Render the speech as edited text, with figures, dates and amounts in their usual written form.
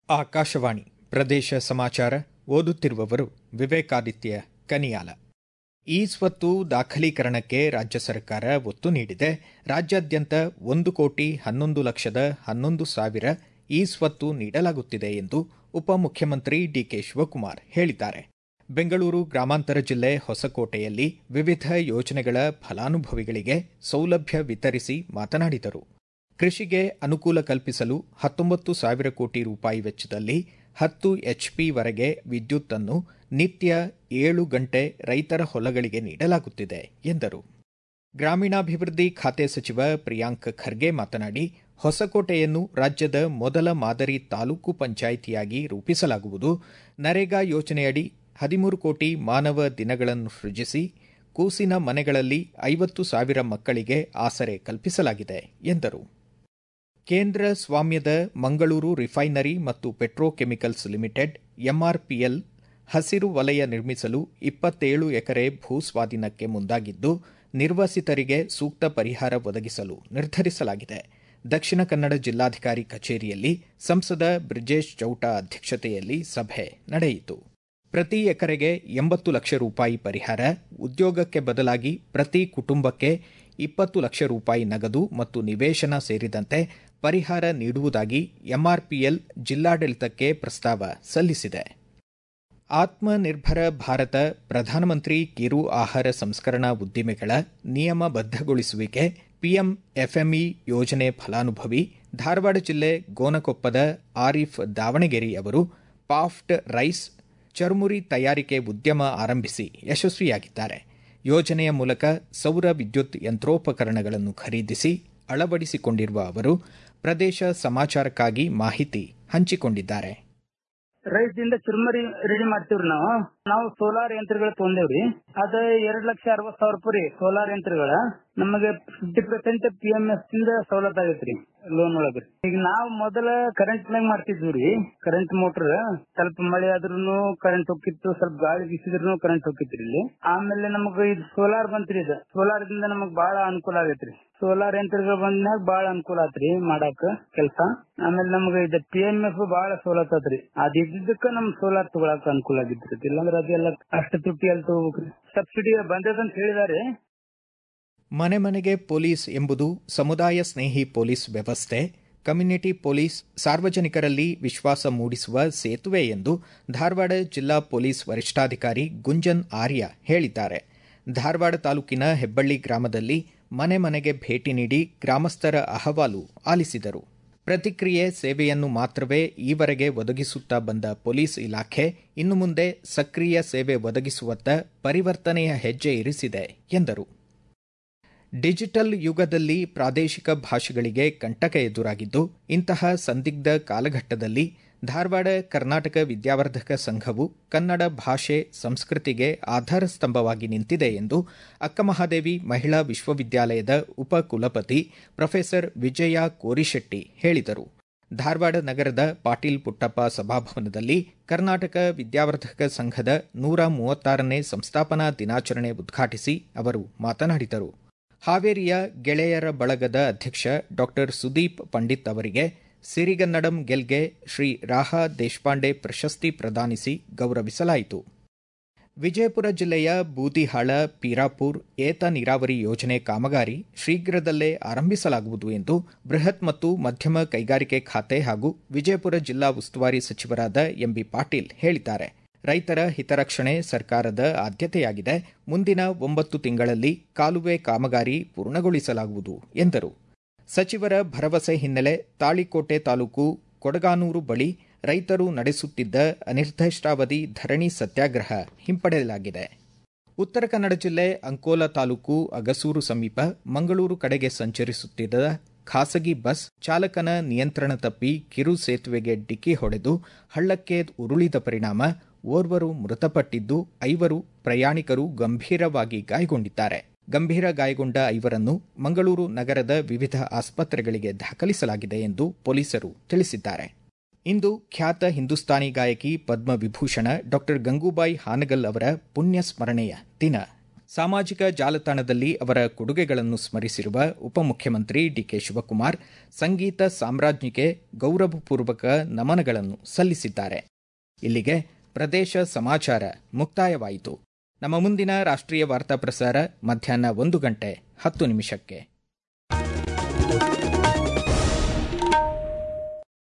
ಆಕಾಶವಾಣಿ ಪ್ರದೇಶ ಸಮಾಚಾರ ಓದುತ್ತಿರುವವರು ವಿವೇಕಾದಿತ್ಯ ಕನಿಯಾಲ. ಈ ಸ್ವತ್ತು ದಾಖಲೀಕರಣಕ್ಕೆ ರಾಜ್ಯ ಸರ್ಕಾರ ಒತ್ತು ನೀಡಿದೆ. ರಾಜ್ಯಾದ್ಯಂತ 1,11,11,000 ಈ ಸ್ವತ್ತು ನೀಡಲಾಗುತ್ತಿದೆ ಎಂದು ಉಪಮುಖ್ಯಮಂತ್ರಿ ಡಿಕೆ ಶಿವಕುಮಾರ್ ಹೇಳಿದ್ದಾರೆ. ಬೆಂಗಳೂರು ಗ್ರಾಮಾಂತರ ಜಿಲ್ಲೆ ಹೊಸಕೋಟೆಯಲ್ಲಿ ವಿವಿಧ ಯೋಜನೆಗಳ ಫಲಾನುಭವಿಗಳಿಗೆ ಸೌಲಭ್ಯ ವಿತರಿಸಿ ಮಾತನಾಡಿದರು. ಕೃಷಿಗೆ ಅನುಕೂಲ ಕಲ್ಪಿಸಲು 19,000 ಕೋಟಿ ರೂಪಾಯಿ ವೆಚ್ಚದಲ್ಲಿ 10 HP ವರೆಗೆ ವಿದ್ಯುತ್ ಅನ್ನು ನಿತ್ಯ 7 ಗಂಟೆ ರೈತರ ಹೊಲಗಳಿಗೆ ನೀಡಲಾಗುತ್ತಿದೆ ಎಂದರು. ಗ್ರಾಮೀಣಾಭಿವೃದ್ಧಿ ಖಾತೆ ಸಚಿವ ಪ್ರಿಯಾಂಕ್ ಖರ್ಗೆ ಮಾತನಾಡಿ, ಹೊಸಕೋಟೆಯನ್ನು ರಾಜ್ಯದ ಮೊದಲ ಮಾದರಿ ತಾಲೂಕು ಪಂಚಾಯಿತಿಯಾಗಿ ರೂಪಿಸಲಾಗುವುದು. ನರೇಗಾ ಯೋಜನೆಯಡಿ 13 ಕೋಟಿ ಮಾನವ ದಿನಗಳನ್ನು ಸೃಜಿಸಿ ಕೂಸಿನ ಮನೆಗಳಲ್ಲಿ 50,000 ಮಕ್ಕಳಿಗೆ ಆಸರೆ ಕಲ್ಪಿಸಲಾಗಿದೆ ಎಂದರು. ಕೇಂದ್ರ ಸ್ವಾಮ್ಯದ ಮಂಗಳೂರು ರಿಫೈನರಿ ಮತ್ತು ಪೆಟ್ರೋಕೆಮಿಕಲ್ಸ್ ಲಿಮಿಟೆಡ್ ಎಂಆರ್ಪಿಎಲ್ ಹಸಿರು ವಲಯ ನಿರ್ಮಿಸಲು 27 ಎಕರೆ ಭೂಸ್ವಾಧೀನಕ್ಕೆ ಮುಂದಾಗಿದ್ದು, ನಿರ್ವಸಿತರಿಗೆ ಸೂಕ್ತ ಪರಿಹಾರ ಒದಗಿಸಲು ನಿರ್ಧರಿಸಲಾಗಿದೆ. ದಕ್ಷಿಣ ಕನ್ನಡ ಜಿಲ್ಲಾಧಿಕಾರಿ ಕಚೇರಿಯಲ್ಲಿ ಸಂಸದ ಬ್ರಿಜೇಶ್ ಚೌಟಾ ಅಧ್ಯಕ್ಷತೆಯಲ್ಲಿ ಸಭೆ ನಡೆಯಿತು. ಪ್ರತಿ ಎಕರೆಗೆ 80 ಲಕ್ಷ ರೂಪಾಯಿ ಪರಿಹಾರ, ಉದ್ಯೋಗಕ್ಕೆ ಬದಲಾಗಿ ಪ್ರತಿ ಕುಟುಂಬಕ್ಕೆ 20 ಲಕ್ಷ ರೂಪಾಯಿ ನಗದು ಮತ್ತು ನಿವೇಶನ ಸೇರಿದಂತೆ ಪರಿಹಾರ ನೀಡುವುದಾಗಿ ಎಂಆರ್ಪಿಎಲ್ ಜಿಲ್ಲಾಡಳಿತಕ್ಕೆ ಪ್ರಸ್ತಾವ ಸಲ್ಲಿಸಿದೆ. ಆತ್ಮನಿರ್ಭರ ಭಾರತ ಪ್ರಧಾನಮಂತ್ರಿ ಕಿರು ಆಹಾರ ಸಂಸ್ಕರಣಾ ಉದ್ದಿಮೆಗಳ ನಿಯಮಬದ್ಧಗೊಳಿಸುವಿಕೆ ಪಿಎಂಎಫ್ಎಂಇ ಯೋಜನೆ ಫಲಾನುಭವಿ ಧಾರವಾಡ ಜಿಲ್ಲೆ ಗೋನಕೊಪ್ಪದ ಆರಿಫ್ ದಾವಣಗೆರೆ ಅವರು ಪಾಫ್ಡ್ ರೈಸ್ ಚರ್ಮುರಿ ತಯಾರಿಕೆ ಉದ್ಯಮ ಆರಂಭಿಸಿ ಯಶಸ್ವಿಯಾಗಿದ್ದಾರೆ. ಯೋಜನೆಯ ಮೂಲಕ ಸೌರ ವಿದ್ಯುತ್ ಯಂತ್ರೋಪಕರಣಗಳನ್ನು ಖರೀದಿಸಿ ಅಳವಡಿಸಿಕೊಂಡಿರುವ ಅವರು ಪ್ರದೇಶ ಸಮಾಚಾರಕ್ಕಾಗಿ ಮಾಹಿತಿ ಹಂಚಿಕೊಂಡಿದ್ದಾರೆ. ರೈತರಿಂದ ಚುರುಮರಿ ರೆಡಿ ಮಾಡ್ತೀವ್ರಿ ನಾವು ಸೋಲಾರ್ ಯಂತ್ರಗಳು ತೊಗೊಂಡೇವ್ರಿ. ಅದ 2,60,000 ರೂಪಾಯಿ ಸೋಲಾರ್ ಯಂತ್ರಗಳ ನಮಗೆ 50% PMF ಇಂದ ಸವಲತ್ತು ಆಗೈತ್ರಿ ಲೋನ್ ಒಳಗ್ರಿ. ಈಗ ನಾವು ಮೊದಲ ಕರೆಂಟ್ ಮ್ಯಾಗ ಮಾಡ್ತಿದ್ವಿ. ಕರೆಂಟ್ ಮೋಟರ್ ಸ್ವಲ್ಪ ಮಳೆ ಆದ್ರೂ ಕರೆಂಟ್ ಹೋಗಿತ್ತು, ಸ್ವಲ್ಪ ಗಾಳಿ ಬೀಸಿದ್ರು ಕರೆಂಟ್ ಹೋಗಿತ್ರಿ ಇಲ್ಲಿ. ಆಮೇಲೆ ನಮಗ ಇದು ಸೋಲಾರ್ ಬಂತ್ರಿ. ಇದು ಸೋಲಾರ್ ದಿಂದ ನಮಗ್ ಬಹಳ ಅನುಕೂಲ ಆಗೈತ್ರಿ. ಸೋಲಾರ್ ಯಂತ್ರಗಳು ಬಂದ್ಮ್ಯಾಗ ಬಹಳ ಅನುಕೂಲ ಆತ್ರಿ ಮಾಡಾಕ ಕೆಲಸ. ಆಮೇಲೆ ನಮಗ ಇದು PMF ಬಹಳ ಸವಲತ್ತು ಆತ್ರಿ. ಅದ್ ಇದ್ದಕ್ಕ ನಮ್ ಸೋಲಾರ್ ತಗೊಳಕ ಅನುಕೂಲ ಆಗಿದ್ರಿ. ಇಲ್ಲಾಂದ್ರೆ ಅದೆಲ್ಲ ಅಷ್ಟು ತುಟ್ಟಿ ಅಲ್ಲಿ ತಗೋಬೇಕ್ರಿ. ಸಬ್ಸಿಡಿ ಬಂದದಂತ ಹೇಳಿದಾರೆ. ಮನೆ ಮನೆಗೆ ಪೊಲೀಸ್ ಎಂಬುದು ಸಮುದಾಯ ಸ್ನೇಹಿ ಪೊಲೀಸ್ ವ್ಯವಸ್ಥೆ, ಕಮ್ಯುನಿಟಿ ಪೊಲೀಸ್ ಸಾರ್ವಜನಿಕರಲ್ಲಿ ವಿಶ್ವಾಸ ಮೂಡಿಸುವ ಸೇತುವೆ ಎಂದು ಧಾರವಾಡ ಜಿಲ್ಲಾ ಪೊಲೀಸ್ ವರಿಷ್ಠಾಧಿಕಾರಿ ಗುಂಜನ್ ಆರ್ಯ ಹೇಳಿದ್ದಾರೆ. ಧಾರವಾಡ ತಾಲೂಕಿನ ಹೆಬ್ಬಳ್ಳಿ ಗ್ರಾಮದಲ್ಲಿ ಮನೆ ಮನೆಗೆ ಭೇಟಿ ನೀಡಿ ಗ್ರಾಮಸ್ಥರ ಅಹವಾಲು ಆಲಿಸಿದರು. ಪ್ರತಿಕ್ರಿಯೆ ಸೇವೆಯನ್ನು ಮಾತ್ರವೇ ಈವರೆಗೆ ಒದಗಿಸುತ್ತಾ ಬಂದ ಪೊಲೀಸ್ ಇಲಾಖೆ ಇನ್ನು ಮುಂದೆ ಸಕ್ರಿಯ ಸೇವೆ ಒದಗಿಸುವತ್ತ ಪರಿವರ್ತನೆಯ ಹೆಜ್ಜೆ ಇರಿಸಿದೆ ಎಂದರು. ಡಿಜಿಟಲ್ ಯುಗದಲ್ಲಿ ಪ್ರಾದೇಶಿಕ ಭಾಷೆಗಳಿಗೆ ಕಂಟಕ ಎದುರಾಗಿದ್ದು, ಇಂತಹ ಸಂದಿಗ್ಧ ಕಾಲಘಟ್ಟದಲ್ಲಿ ಧಾರವಾಡ ಕರ್ನಾಟಕ ವಿದ್ಯಾವರ್ಧಕ ಸಂಘವು ಕನ್ನಡ ಭಾಷೆ ಸಂಸ್ಕೃತಿಗೆ ಆಧಾರ ಸ್ತಂಭವಾಗಿ ನಿಂತಿದೆ ಎಂದು ಅಕ್ಕಮಹಾದೇವಿ ಮಹಿಳಾ ವಿಶ್ವವಿದ್ಯಾಲಯದ ಉಪಕುಲಪತಿ ಪ್ರೊಫೆಸರ್ ವಿಜಯ ಕೋರಿಶೆಟ್ಟಿ ಹೇಳಿದರು. ಧಾರವಾಡ ನಗರದ ಪಾಟೀಲ್ ಪುಟ್ಟಪ್ಪ ಸಭಾಭವನದಲ್ಲಿ ಕರ್ನಾಟಕ ವಿದ್ಯಾವರ್ಧಕ ಸಂಘದ 136ನೇ ಸಂಸ್ಥಾಪನಾ ದಿನಾಚರಣೆ ಉದ್ಘಾಟಿಸಿ ಅವರು ಮಾತನಾಡಿದರು. ಹಾವೇರಿಯ ಗೆಳೆಯರ ಬಳಗದ ಅಧ್ಯಕ್ಷ ಡಾ ಸುದೀಪ್ ಪಂಡಿತ್ ಅವರಿಗೆ ಸಿರಿಗನ್ನಡಂ ಗೆಲ್ಗೆ ಶ್ರೀ ರಾಹಾ ದೇಶಪಾಂಡೆ ಪ್ರಶಸ್ತಿ ಪ್ರದಾನಿಸಿ ಗೌರವಿಸಲಾಯಿತು. ವಿಜಯಪುರ ಜಿಲ್ಲೆಯ ಬೂದಿಹಾಳ ಪೀರಾಪುರ್ ಏತ ನೀರಾವರಿ ಯೋಜನೆ ಕಾಮಗಾರಿ ಶೀಘ್ರದಲ್ಲೇ ಆರಂಭಿಸಲಾಗುವುದು ಎಂದು ಬೃಹತ್ ಮತ್ತು ಮಧ್ಯಮ ಕೈಗಾರಿಕೆ ಖಾತೆ ಹಾಗೂ ವಿಜಯಪುರ ಜಿಲ್ಲಾ ಉಸ್ತುವಾರಿ ಸಚಿವರಾದ ಎಂಬಿ ಪಾಟೀಲ್ ಹೇಳಿದ್ದಾರೆ. ರೈತರ ಹಿತರಕ್ಷಣೆ ಸರ್ಕಾರದ ಆದ್ಯತೆಯಾಗಿದೆ. ಮುಂದಿನ 9 ತಿಂಗಳಲ್ಲಿ ಕಾಲುವೆ ಕಾಮಗಾರಿ ಪೂರ್ಣಗೊಳಿಸಲಾಗುವುದು ಎಂದರು. ಸಚಿವರ ಭರವಸೆ ಹಿನ್ನೆಲೆ ತಾಳಿಕೋಟೆ ತಾಲೂಕು ಕೊಡಗಾನೂರು ಬಳಿ ರೈತರು ನಡೆಸುತ್ತಿದ್ದ ಅನಿರ್ದಿಷ್ಟಾವಧಿ ಧರಣಿ ಸತ್ಯಾಗ್ರಹ ಹಿಂಪಡೆಯಲಾಗಿದೆ. ಉತ್ತರ ಕನ್ನಡ ಜಿಲ್ಲೆ ಅಂಕೋಲಾ ತಾಲೂಕು ಅಗಸೂರು ಸಮೀಪ ಮಂಗಳೂರು ಕಡೆಗೆ ಸಂಚರಿಸುತ್ತಿದ್ದ ಖಾಸಗಿ ಬಸ್ ಚಾಲಕನ ನಿಯಂತ್ರಣ ತಪ್ಪಿ ಕಿರು ಸೇತುವೆಗೆ ಡಿಕ್ಕಿ ಹೊಡೆದು ಹಳ್ಳಕ್ಕೆ ಉರುಳಿದ ಪರಿಣಾಮ ಓರ್ವರು ಮೃತಪಟ್ಟಿದ್ದು 5 ಪ್ರಯಾಣಿಕರು ಗಂಭೀರವಾಗಿ ಗಾಯಗೊಂಡಿದ್ದಾರೆ. ಗಂಭೀರ ಗಾಯಗೊಂಡ 5ರನ್ನು ಮಂಗಳೂರು ನಗರದ ವಿವಿಧ ಆಸ್ಪತ್ರೆಗಳಿಗೆ ದಾಖಲಿಸಲಾಗಿದೆ ಎಂದು ಪೊಲೀಸರು ತಿಳಿಸಿದ್ದಾರೆ. ಇಂದು ಖ್ಯಾತ ಹಿಂದೂಸ್ತಾನಿ ಗಾಯಕಿ ಪದ್ಮವಿಭೂಷಣ ಡಾ ಗಂಗೂಬಾಯಿ ಹಾನಗಲ್ ಅವರ ಪುಣ್ಯ ಸ್ಮರಣೆಯ ದಿನ. ಸಾಮಾಜಿಕ ಜಾಲತಾಣದಲ್ಲಿ ಅವರ ಕೊಡುಗೆಗಳನ್ನು ಸ್ಮರಿಸಿರುವ ಉಪಮುಖ್ಯಮಂತ್ರಿ ಡಿಕೆ ಶಿವಕುಮಾರ್ ಸಂಗೀತ ಸಾಮ್ರಾಜ್ಞಿಗೆ ಗೌರವಪೂರ್ವಕ ನಮನಗಳನ್ನು ಸಲ್ಲಿಸಿದ್ದಾರೆ. ಇಲ್ಲಿಗೆ ಪ್ರದೇಶ ಸಮಾಚಾರ ಮುಕ್ತಾಯವಾಯಿತು. ನಮ್ಮ ಮುಂದಿನ ರಾಷ್ಟ್ರೀಯ ವಾರ್ತಾ ಪ್ರಸಾರ ಮಧ್ಯಾಹ್ನ 1:10 ನಿಮಿಷಕ್ಕೆ.